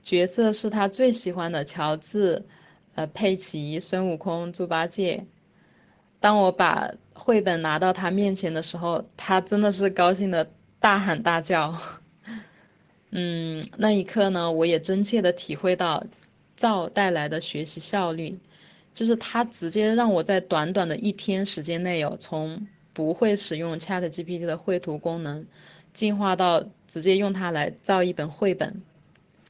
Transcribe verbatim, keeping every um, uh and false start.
角色是他最喜欢的乔治、呃佩奇、孙悟空、猪八戒。当我把绘本拿到他面前的时候，他真的是高兴的大喊大叫。嗯，那一刻呢，我也真切的体会到造带来的学习效率，就是它直接让我在短短的一天时间内有从不会使用 ChatGPT 的绘图功能，进化到直接用它来造一本绘本。